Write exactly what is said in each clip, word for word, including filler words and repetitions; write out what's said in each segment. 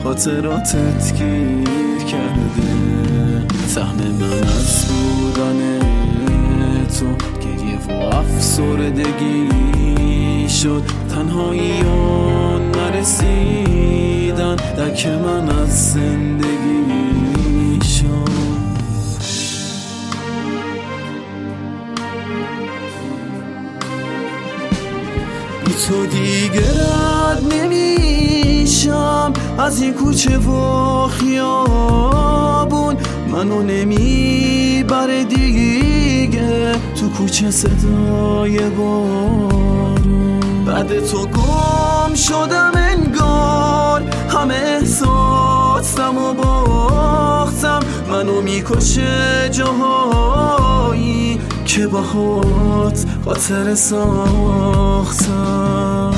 خاطراتت گیر کرده. سهم من از بودن تو گریه و افسردگی شد، تنهاییان نرسیدن، درک من از زندگی شد. بی تو دیگه رد نمیشم از این کوچه و خیابون، منو نمیبره دیگه تو کوچه صدای بارون. بعد تو گم شدم انگار، همه احساسم و باختم، منو میکشه جاهایی که باهات خاطر ساختم.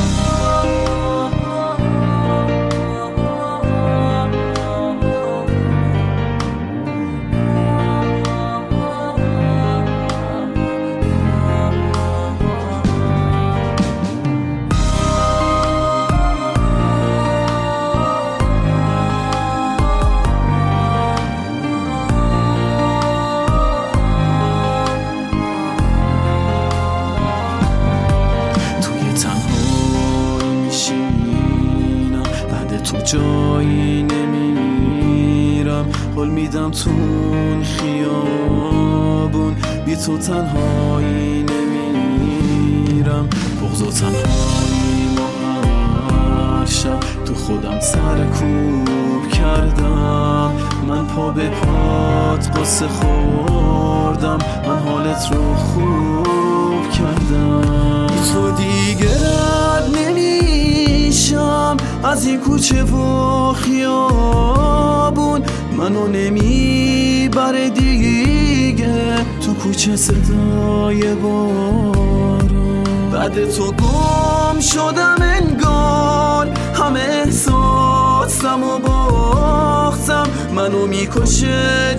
جایی نمیرم، حال میدم تو اون خیابون، بی تو تنهایی نمیرم، بغض و تنهایی ما هر شب تو خودم سرکوب کردم. من پا به پات قصه خوردم، من حالت رو خوب کردم. تو دیگه رد نمیشم از این کوچه و خیابون، منو نمیبره دیگه تو کوچه صدای بارون. بعد تو گم شدم انگار، همه احساسم و باختم، منو میکشه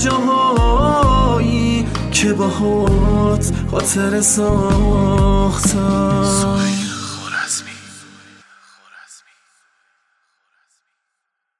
جاهایی که باهات خاطر ساختم.